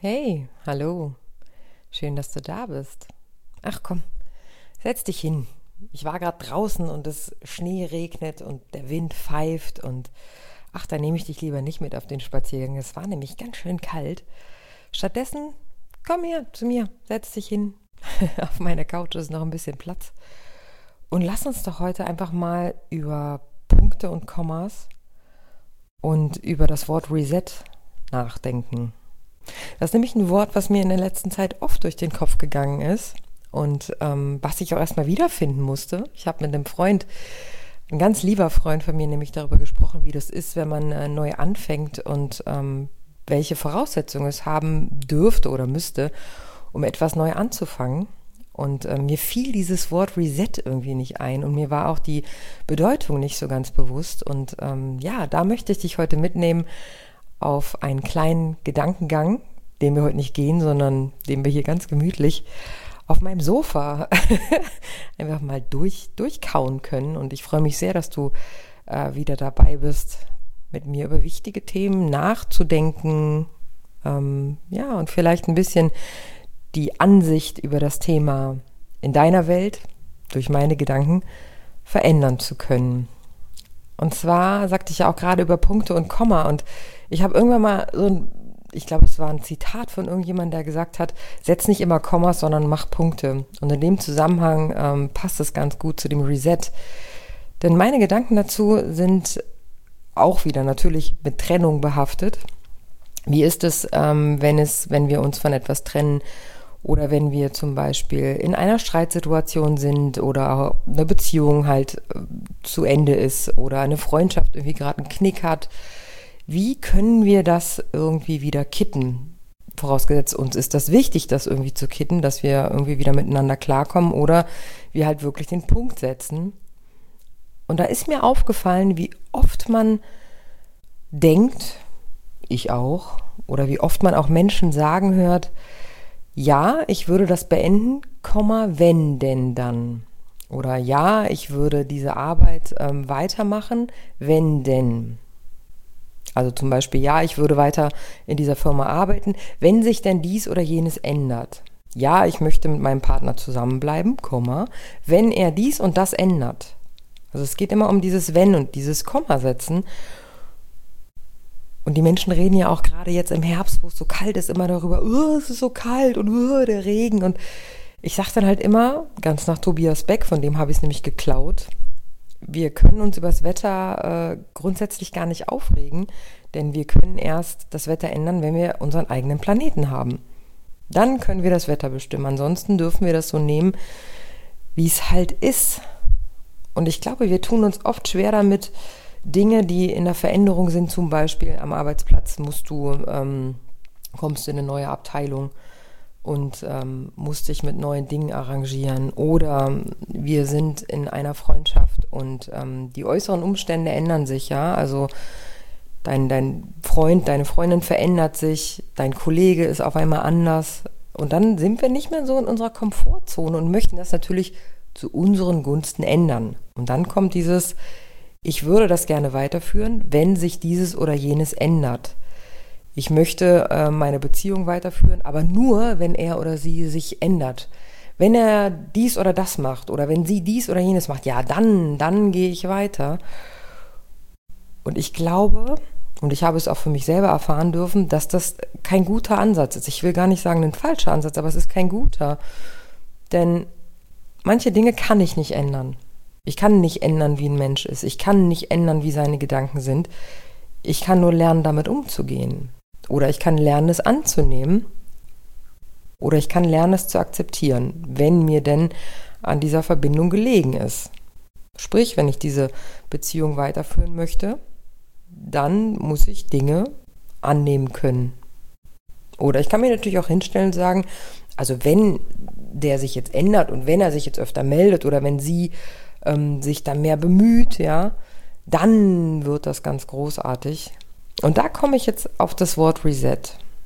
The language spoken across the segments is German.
Hey, hallo. Schön, dass du da bist. Ach komm, setz dich hin. Ich war gerade draußen und es Schnee regnet und der Wind pfeift und ach, da nehme ich dich lieber nicht mit auf den Spaziergang. Es war nämlich ganz schön kalt. Stattdessen, komm her zu mir, setz dich hin. Auf meiner Couch ist noch ein bisschen Platz. Und lass uns doch heute einfach mal über Punkte und Kommas und über das Wort Reset nachdenken. Das ist nämlich ein Wort, was mir in der letzten Zeit oft durch den Kopf gegangen ist und was ich auch erstmal wiederfinden musste. Ich habe mit einem Freund, ein ganz lieber Freund von mir, nämlich darüber gesprochen, wie das ist, wenn man neu anfängt und welche Voraussetzungen es haben dürfte oder müsste, um etwas neu anzufangen. Und mir fiel dieses Wort Reset irgendwie nicht ein und mir war auch die Bedeutung nicht so ganz bewusst. Und ja, da möchte ich dich heute mitnehmen auf einen kleinen Gedankengang, den wir heute nicht gehen, sondern den wir hier ganz gemütlich auf meinem Sofa einfach mal durchkauen können. Und ich freue mich sehr, dass du wieder dabei bist, mit mir über wichtige Themen nachzudenken. Ja, und vielleicht ein bisschen die Ansicht über das Thema in deiner Welt durch meine Gedanken verändern zu können. Und zwar sagte ich ja auch gerade über Punkte und Komma und ich habe irgendwann mal ich glaube, es war ein Zitat von irgendjemandem, der gesagt hat, setz nicht immer Kommas, sondern mach Punkte. Und in dem Zusammenhang passt es ganz gut zu dem Reset. Denn meine Gedanken dazu sind auch wieder natürlich mit Trennung behaftet. Wie ist es, wenn wir uns von etwas trennen oder wenn wir zum Beispiel in einer Streitsituation sind oder eine Beziehung halt zu Ende ist oder eine Freundschaft irgendwie gerade einen Knick hat? Wie können wir das irgendwie wieder kitten? Vorausgesetzt, uns ist das wichtig, das irgendwie zu kitten, dass wir irgendwie wieder miteinander klarkommen oder wir halt wirklich den Punkt setzen. Und da ist mir aufgefallen, wie oft man denkt, ich auch, oder wie oft man auch Menschen sagen hört, ja, ich würde das beenden, wenn denn dann. Oder ja, ich würde diese Arbeit weitermachen, wenn denn. Also zum Beispiel, ja, ich würde weiter in dieser Firma arbeiten, wenn sich denn dies oder jenes ändert. Ja, ich möchte mit meinem Partner zusammenbleiben, wenn er dies und das ändert. Also es geht immer um dieses Wenn und dieses Komma setzen. Und die Menschen reden ja auch gerade jetzt im Herbst, wo es so kalt ist, immer darüber, es ist so kalt und der Regen. Und ich sage dann halt immer, ganz nach Tobias Beck, von dem habe ich es nämlich geklaut, wir können uns über das Wetter grundsätzlich gar nicht aufregen, denn wir können erst das Wetter ändern, wenn wir unseren eigenen Planeten haben. Dann können wir das Wetter bestimmen. Ansonsten dürfen wir das so nehmen, wie es halt ist. Und ich glaube, wir tun uns oft schwer damit, Dinge, die in der Veränderung sind, zum Beispiel am Arbeitsplatz kommst du in eine neue Abteilung und musst dich mit neuen Dingen arrangieren. Oder wir sind in einer Freundschaft und die äußeren Umstände ändern sich, ja. Also dein Freund, deine Freundin verändert sich, dein Kollege ist auf einmal anders. Und dann sind wir nicht mehr so in unserer Komfortzone und möchten das natürlich zu unseren Gunsten ändern. Und dann kommt dieses, ich würde das gerne weiterführen, wenn sich dieses oder jenes ändert. Ich möchte meine Beziehung weiterführen, aber nur, wenn er oder sie sich ändert. Wenn er dies oder das macht oder wenn sie dies oder jenes macht, ja, dann gehe ich weiter. Und ich glaube, und ich habe es auch für mich selber erfahren dürfen, dass das kein guter Ansatz ist. Ich will gar nicht sagen ein falscher Ansatz, aber es ist kein guter. Denn manche Dinge kann ich nicht ändern. Ich kann nicht ändern, wie ein Mensch ist. Ich kann nicht ändern, wie seine Gedanken sind. Ich kann nur lernen, damit umzugehen. Oder ich kann lernen, es anzunehmen. Oder ich kann lernen, es zu akzeptieren, wenn mir denn an dieser Verbindung gelegen ist. Sprich, wenn ich diese Beziehung weiterführen möchte, dann muss ich Dinge annehmen können. Oder ich kann mir natürlich auch hinstellen und sagen, also wenn der sich jetzt ändert und wenn er sich jetzt öfter meldet oder wenn sie sich dann mehr bemüht, ja, dann wird das ganz großartig. Und da komme ich jetzt auf das Wort Reset.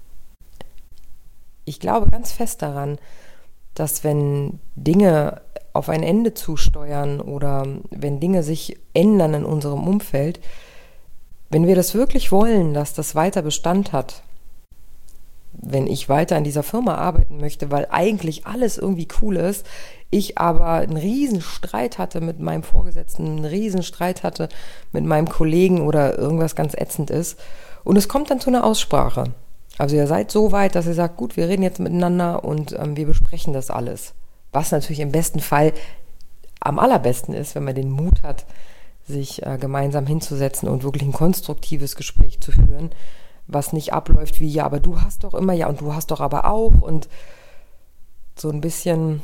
Ich glaube ganz fest daran, dass wenn Dinge auf ein Ende zusteuern oder wenn Dinge sich ändern in unserem Umfeld, wenn wir das wirklich wollen, dass das weiter Bestand hat, wenn ich weiter in dieser Firma arbeiten möchte, weil eigentlich alles irgendwie cool ist, ich aber einen riesen Streit hatte mit meinem Vorgesetzten, einen riesen Streit hatte mit meinem Kollegen oder irgendwas ganz ätzend ist. Und es kommt dann zu einer Aussprache. Also ihr seid so weit, dass ihr sagt, gut, wir reden jetzt miteinander und wir besprechen das alles. Was natürlich im besten Fall am allerbesten ist, wenn man den Mut hat, sich gemeinsam hinzusetzen und wirklich ein konstruktives Gespräch zu führen, was nicht abläuft wie, ja, aber du hast doch immer, ja, und du hast doch aber auch und so ein bisschen,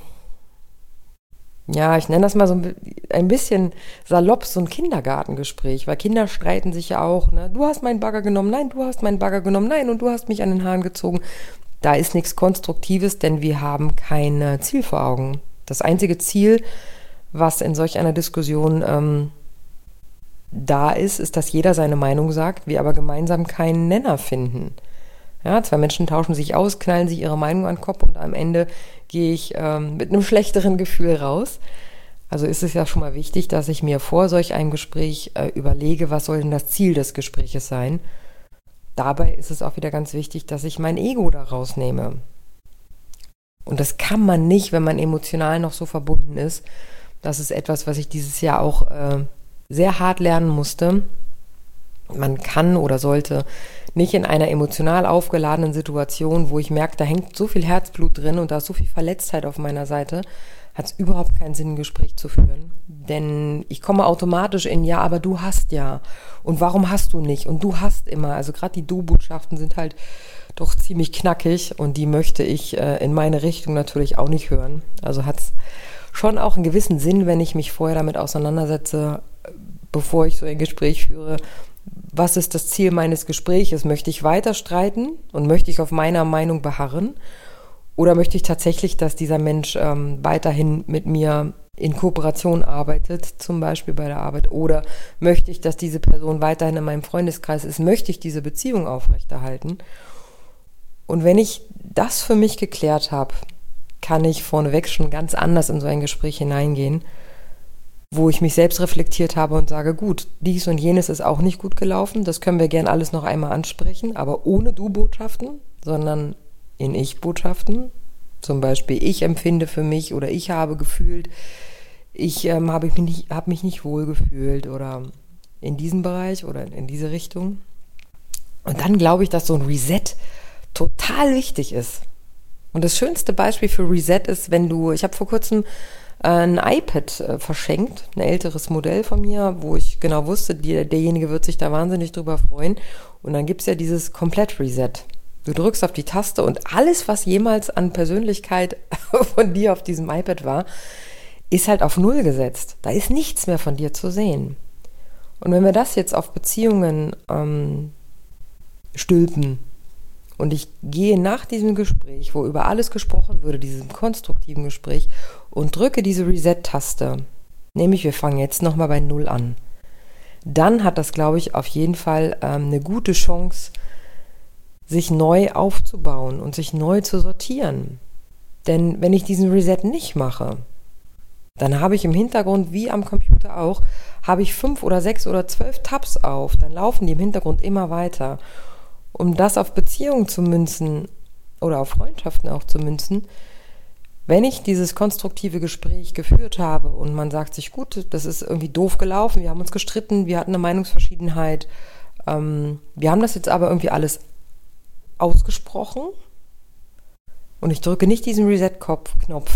ja, ich nenne das mal so ein bisschen salopp, so ein Kindergartengespräch, weil Kinder streiten sich ja auch, ne? Du hast meinen Bagger genommen, nein, du hast meinen Bagger genommen, nein, und du hast mich an den Haaren gezogen. Da ist nichts Konstruktives, denn wir haben kein Ziel vor Augen. Das einzige Ziel, was in solch einer Diskussion da ist, dass jeder seine Meinung sagt, wir aber gemeinsam keinen Nenner finden. Ja, zwei Menschen tauschen sich aus, knallen sich ihre Meinung an den Kopf und am Ende gehe ich mit einem schlechteren Gefühl raus. Also ist es ja schon mal wichtig, dass ich mir vor solch einem Gespräch überlege, was soll denn das Ziel des Gespräches sein. Dabei ist es auch wieder ganz wichtig, dass ich mein Ego da rausnehme. Und das kann man nicht, wenn man emotional noch so verbunden ist. Das ist etwas, was ich dieses Jahr auch sehr hart lernen musste. Man kann oder sollte nicht in einer emotional aufgeladenen Situation, wo ich merke, da hängt so viel Herzblut drin und da ist so viel Verletztheit auf meiner Seite, hat es überhaupt keinen Sinn, ein Gespräch zu führen. Denn ich komme automatisch in, ja, aber du hast ja. Und warum hast du nicht? Und du hast immer. Also gerade die Du-Botschaften sind halt doch ziemlich knackig und die möchte ich in meine Richtung natürlich auch nicht hören. Also hat es schon auch einen gewissen Sinn, wenn ich mich vorher damit auseinandersetze, bevor ich so ein Gespräch führe. Was ist das Ziel meines Gespräches? Möchte ich weiter streiten und möchte ich auf meiner Meinung beharren? Oder möchte ich tatsächlich, dass dieser Mensch weiterhin mit mir in Kooperation arbeitet, zum Beispiel bei der Arbeit? Oder möchte ich, dass diese Person weiterhin in meinem Freundeskreis ist? Möchte ich diese Beziehung aufrechterhalten? Und wenn ich das für mich geklärt habe, kann ich vorneweg schon ganz anders in so ein Gespräch hineingehen, wo ich mich selbst reflektiert habe und sage, gut, dies und jenes ist auch nicht gut gelaufen, das können wir gern alles noch einmal ansprechen, aber ohne Du-Botschaften, sondern in Ich-Botschaften. Zum Beispiel, ich empfinde für mich oder ich habe gefühlt, ich habe mich nicht wohl gefühlt oder in diesem Bereich oder in diese Richtung. Und dann glaube ich, dass so ein Reset total wichtig ist. Und das schönste Beispiel für Reset ist, ich habe vor kurzem ein iPad verschenkt, ein älteres Modell von mir, wo ich genau wusste, derjenige wird sich da wahnsinnig drüber freuen. Und dann gibt es ja dieses Komplett-Reset. Du drückst auf die Taste und alles, was jemals an Persönlichkeit von dir auf diesem iPad war, ist halt auf Null gesetzt. Da ist nichts mehr von dir zu sehen. Und wenn wir das jetzt auf Beziehungen stülpen und ich gehe nach diesem Gespräch, wo über alles gesprochen würde, diesem konstruktiven Gespräch, und drücke diese Reset-Taste, nämlich wir fangen jetzt nochmal bei Null an, dann hat das, glaube ich, auf jeden Fall eine gute Chance, sich neu aufzubauen und sich neu zu sortieren. Denn wenn ich diesen Reset nicht mache, dann habe ich im Hintergrund, wie am Computer auch, habe ich 5 oder 6 oder 12 Tabs auf. Dann laufen die im Hintergrund immer weiter. Um das auf Beziehungen zu münzen oder auf Freundschaften auch zu münzen, wenn ich dieses konstruktive Gespräch geführt habe und man sagt sich, gut, das ist irgendwie doof gelaufen, wir haben uns gestritten, wir hatten eine Meinungsverschiedenheit, wir haben das jetzt aber irgendwie alles ausgesprochen und ich drücke nicht diesen Reset-Knopf,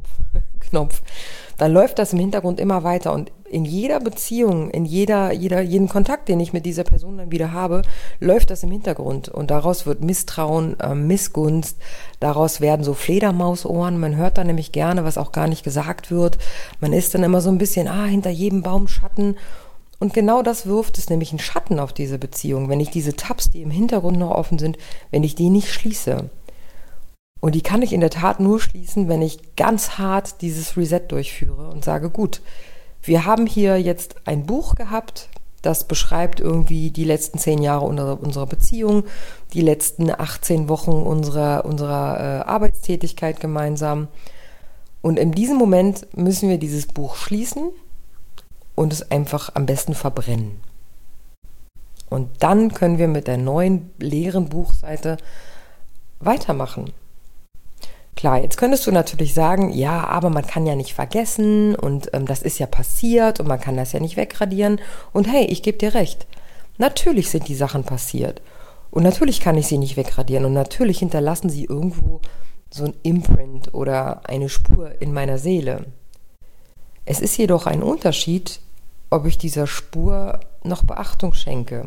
dann läuft das im Hintergrund immer weiter und in jeder Beziehung, in jedem Kontakt, den ich mit dieser Person dann wieder habe, läuft das im Hintergrund und daraus wird Misstrauen, Missgunst, daraus werden so Fledermausohren, man hört dann nämlich gerne, was auch gar nicht gesagt wird, man ist dann immer so ein bisschen, hinter jedem Baum Schatten und genau das wirft es nämlich einen Schatten auf diese Beziehung, wenn ich diese Tabs, die im Hintergrund noch offen sind, wenn ich die nicht schließe. Und die kann ich in der Tat nur schließen, wenn ich ganz hart dieses Reset durchführe und sage, gut, wir haben hier jetzt ein Buch gehabt, das beschreibt irgendwie die letzten 10 Jahre unserer Beziehung, die letzten 18 Wochen unserer Arbeitstätigkeit gemeinsam. Und in diesem Moment müssen wir dieses Buch schließen und es einfach am besten verbrennen. Und dann können wir mit der neuen leeren Buchseite weitermachen. Klar, jetzt könntest du natürlich sagen, ja, aber man kann ja nicht vergessen und das ist ja passiert und man kann das ja nicht wegradieren. Und hey, ich gebe dir recht. Natürlich sind die Sachen passiert und natürlich kann ich sie nicht wegradieren und natürlich hinterlassen sie irgendwo so ein Imprint oder eine Spur in meiner Seele. Es ist jedoch ein Unterschied, ob ich dieser Spur noch Beachtung schenke.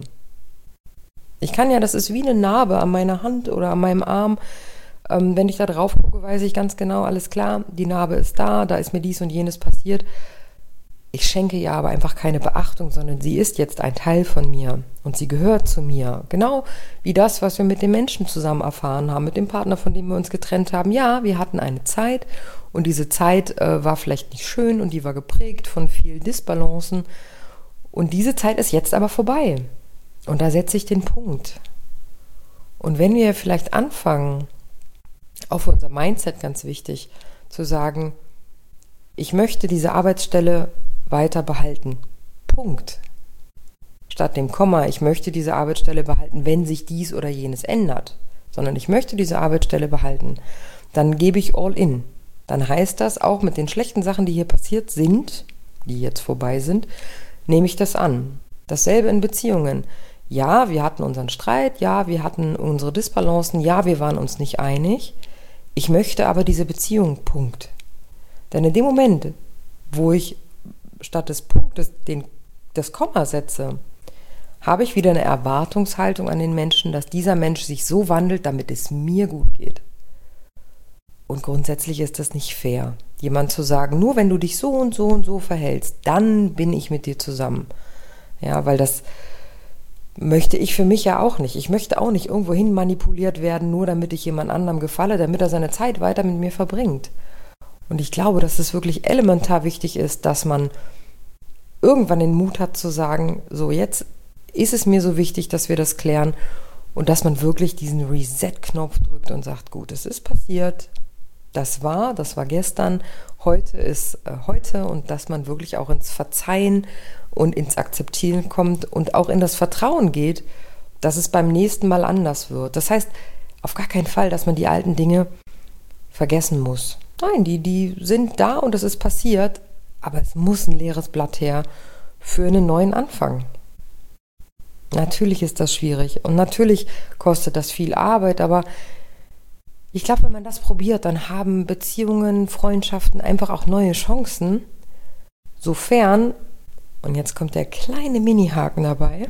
Ich kann ja, das ist wie eine Narbe an meiner Hand oder an meinem Arm. Wenn ich da drauf gucke, weiß ich ganz genau, alles klar, die Narbe ist da ist mir dies und jenes passiert. Ich schenke ihr aber einfach keine Beachtung, sondern sie ist jetzt ein Teil von mir und sie gehört zu mir. Genau wie das, was wir mit dem Menschen zusammen erfahren haben, mit dem Partner, von dem wir uns getrennt haben. Ja, wir hatten eine Zeit und diese Zeit war vielleicht nicht schön und die war geprägt von vielen Disbalancen. Und diese Zeit ist jetzt aber vorbei. Und da setze ich den Punkt. Und wenn wir vielleicht anfangen, auch für unser Mindset ganz wichtig, zu sagen, ich möchte diese Arbeitsstelle weiter behalten. Punkt. Statt dem Komma, ich möchte diese Arbeitsstelle behalten, wenn sich dies oder jenes ändert. Sondern ich möchte diese Arbeitsstelle behalten. Dann gebe ich all in. Dann heißt das auch mit den schlechten Sachen, die hier passiert sind, die jetzt vorbei sind, nehme ich das an. Dasselbe in Beziehungen. Ja, wir hatten unseren Streit, ja, wir hatten unsere Disbalancen, ja, wir waren uns nicht einig. Ich möchte aber diese Beziehung, Punkt. Denn in dem Moment, wo ich statt des Punktes das Komma setze, habe ich wieder eine Erwartungshaltung an den Menschen, dass dieser Mensch sich so wandelt, damit es mir gut geht. Und grundsätzlich ist das nicht fair, jemand zu sagen, nur wenn du dich so und so und so verhältst, dann bin ich mit dir zusammen. Ja, weil das möchte ich für mich ja auch nicht. Ich möchte auch nicht irgendwo hin manipuliert werden, nur damit ich jemand anderem gefalle, damit er seine Zeit weiter mit mir verbringt. Und ich glaube, dass es wirklich elementar wichtig ist, dass man irgendwann den Mut hat zu sagen, so jetzt ist es mir so wichtig, dass wir das klären und dass man wirklich diesen Reset-Knopf drückt und sagt, gut, es ist passiert, das war gestern, heute ist heute und dass man wirklich auch ins Verzeihen und ins Akzeptieren kommt und auch in das Vertrauen geht, dass es beim nächsten Mal anders wird. Das heißt, auf gar keinen Fall, dass man die alten Dinge vergessen muss. Nein, die sind da und es ist passiert, aber es muss ein leeres Blatt her für einen neuen Anfang. Natürlich ist das schwierig und natürlich kostet das viel Arbeit, aber ich glaube, wenn man das probiert, dann haben Beziehungen, Freundschaften einfach auch neue Chancen, sofern, und jetzt kommt der kleine Mini-Haken dabei,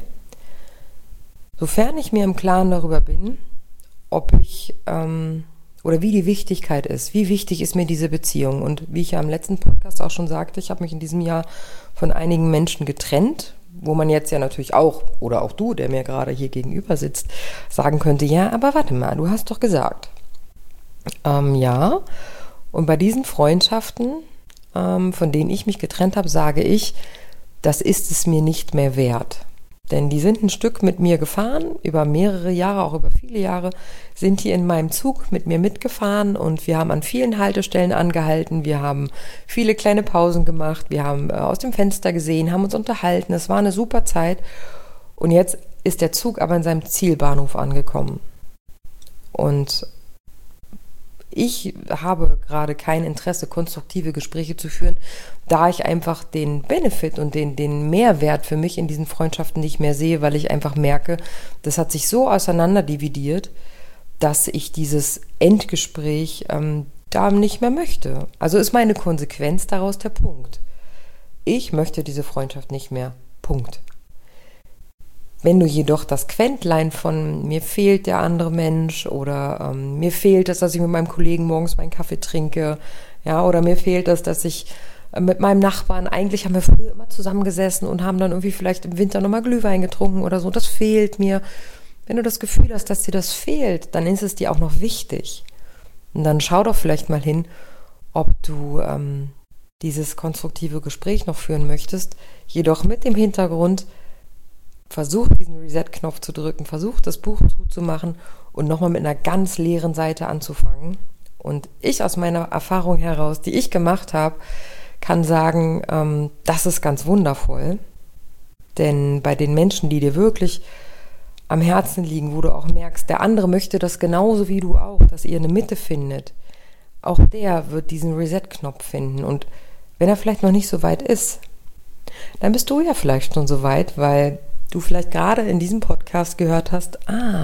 sofern ich mir im Klaren darüber bin, ob ich, oder wie die Wichtigkeit ist, wie wichtig ist mir diese Beziehung. Und wie ich ja im letzten Podcast auch schon sagte, ich habe mich in diesem Jahr von einigen Menschen getrennt, wo man jetzt ja natürlich auch, oder auch du, der mir gerade hier gegenüber sitzt, sagen könnte, ja, aber warte mal, du hast doch gesagt. Ja, und bei diesen Freundschaften, von denen ich mich getrennt habe, sage ich, das ist es mir nicht mehr wert. Denn die sind ein Stück mit mir gefahren, über mehrere Jahre, auch über viele Jahre, sind die in meinem Zug mit mir mitgefahren und wir haben an vielen Haltestellen angehalten, wir haben viele kleine Pausen gemacht, wir haben aus dem Fenster gesehen, haben uns unterhalten, es war eine super Zeit und jetzt ist der Zug aber in seinem Zielbahnhof angekommen. Und ich habe gerade kein Interesse, konstruktive Gespräche zu führen, da ich einfach den Benefit und den Mehrwert für mich in diesen Freundschaften nicht mehr sehe, weil ich einfach merke, das hat sich so auseinanderdividiert, dass ich dieses Endgespräch da nicht mehr möchte. Also ist meine Konsequenz daraus der Punkt. Ich möchte diese Freundschaft nicht mehr. Punkt. Wenn du jedoch das Quäntlein von mir fehlt der andere Mensch oder mir fehlt es, dass ich mit meinem Kollegen morgens meinen Kaffee trinke, ja, oder mir fehlt es, dass ich mit meinem Nachbarn, eigentlich haben wir früher immer zusammengesessen und haben dann irgendwie vielleicht im Winter nochmal Glühwein getrunken oder so, das fehlt mir. Wenn du das Gefühl hast, dass dir das fehlt, dann ist es dir auch noch wichtig. Und dann schau doch vielleicht mal hin, ob du dieses konstruktive Gespräch noch führen möchtest, jedoch mit dem Hintergrund, versuch diesen Reset-Knopf zu drücken, versuch das Buch zuzumachen und nochmal mit einer ganz leeren Seite anzufangen. Und ich aus meiner Erfahrung heraus, die ich gemacht habe, kann sagen, das ist ganz wundervoll. Denn bei den Menschen, die dir wirklich am Herzen liegen, wo du auch merkst, der andere möchte das genauso wie du auch, dass ihr eine Mitte findet, auch der wird diesen Reset-Knopf finden. Und wenn er vielleicht noch nicht so weit ist, dann bist du ja vielleicht schon so weit, weil du vielleicht gerade in diesem Podcast gehört hast,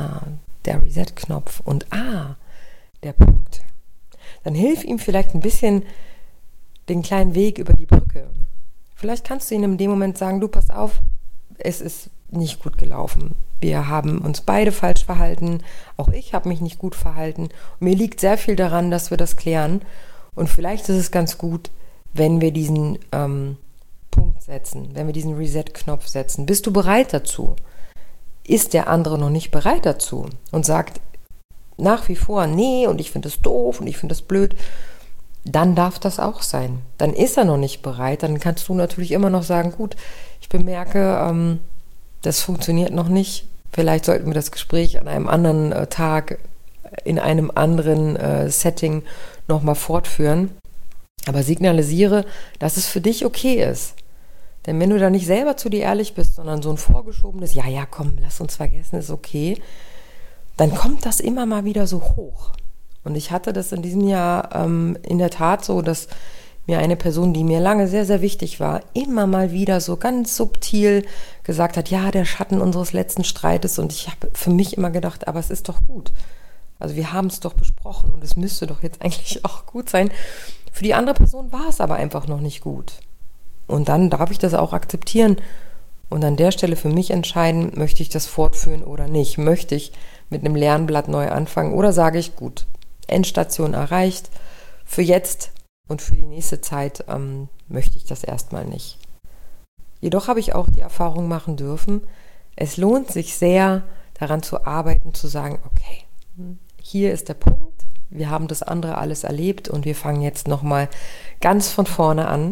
der Reset-Knopf und der Punkt. Dann hilf ihm vielleicht ein bisschen den kleinen Weg über die Brücke. Vielleicht kannst du ihm in dem Moment sagen, du, pass auf, es ist nicht gut gelaufen. Wir haben uns beide falsch verhalten. Auch ich habe mich nicht gut verhalten. Und mir liegt sehr viel daran, dass wir das klären. Und vielleicht ist es ganz gut, wenn wir diesen Punkt setzen, wenn wir diesen Reset-Knopf setzen. Bist du bereit dazu? Ist der andere noch nicht bereit dazu und sagt nach wie vor, nee, und ich finde das doof und ich finde das blöd, dann darf das auch sein. Dann ist er noch nicht bereit. Dann kannst du natürlich immer noch sagen, gut, ich bemerke, das funktioniert noch nicht. Vielleicht sollten wir das Gespräch an einem anderen Tag, in einem anderen Setting nochmal fortführen. Aber signalisiere, dass es für dich okay ist. Denn wenn du da nicht selber zu dir ehrlich bist, sondern so ein vorgeschobenes, ja, komm, lass uns vergessen, ist okay, dann kommt das immer mal wieder so hoch. Und ich hatte das in diesem Jahr in der Tat so, dass mir eine Person, die mir lange sehr, sehr wichtig war, immer mal wieder so ganz subtil gesagt hat, ja, der Schatten unseres letzten Streites. Und ich habe für mich immer gedacht, aber es ist doch gut. Also wir haben es doch besprochen und es müsste doch jetzt eigentlich auch gut sein. Für die andere Person war es aber einfach noch nicht gut. Und dann darf ich das auch akzeptieren und an der Stelle für mich entscheiden, möchte ich das fortführen oder nicht. Möchte ich mit einem Lernblatt neu anfangen oder sage ich, gut, Endstation erreicht, für jetzt und für die nächste Zeit möchte ich das erstmal nicht. Jedoch habe ich auch die Erfahrung machen dürfen, es lohnt sich sehr, daran zu arbeiten, zu sagen, okay, hier ist der Punkt, wir haben das andere alles erlebt und wir fangen jetzt nochmal ganz von vorne an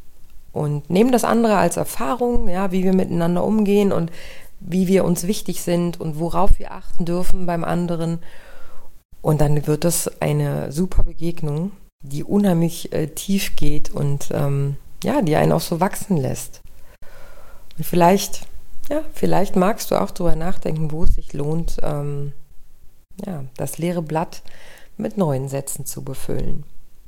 und nehmen das andere als Erfahrung, ja, wie wir miteinander umgehen und wie wir uns wichtig sind und worauf wir achten dürfen beim anderen. Und dann wird das eine super Begegnung, die unheimlich tief geht und die einen auch so wachsen lässt. Und vielleicht magst du auch darüber nachdenken, wo es sich lohnt, das leere Blatt mit neuen Sätzen zu befüllen.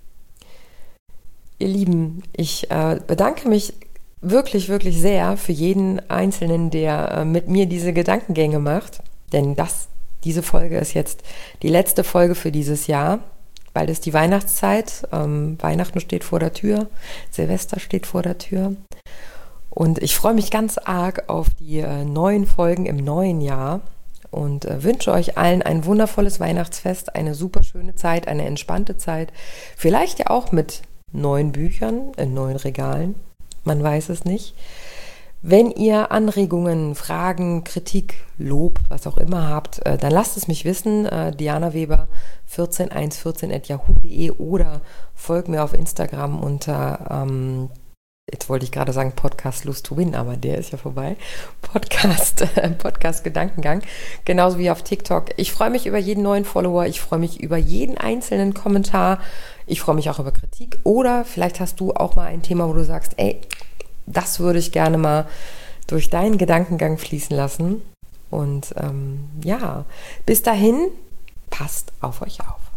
Ihr Lieben, ich bedanke mich wirklich, wirklich sehr für jeden Einzelnen, der mit mir diese Gedankengänge macht, denn diese Folge ist jetzt die letzte Folge für dieses Jahr. Bald ist die Weihnachtszeit, Weihnachten steht vor der Tür, Silvester steht vor der Tür und ich freue mich ganz arg auf die neuen Folgen im neuen Jahr und wünsche euch allen ein wundervolles Weihnachtsfest, eine super schöne Zeit, eine entspannte Zeit, vielleicht ja auch mit neuen Büchern in neuen Regalen, man weiß es nicht. Wenn ihr Anregungen, Fragen, Kritik, Lob, was auch immer habt, dann lasst es mich wissen. Diana Weber 14114@yahoo.de oder folgt mir auf Instagram unter, jetzt wollte ich gerade sagen Podcast Lust to Win, aber der ist ja vorbei. Podcast Gedankengang, genauso wie auf TikTok. Ich freue mich über jeden neuen Follower, ich freue mich über jeden einzelnen Kommentar, ich freue mich auch über Kritik oder vielleicht hast du auch mal ein Thema, wo du sagst, ey, das würde ich gerne mal durch deinen Gedankengang fließen lassen. Und bis dahin, passt auf euch auf.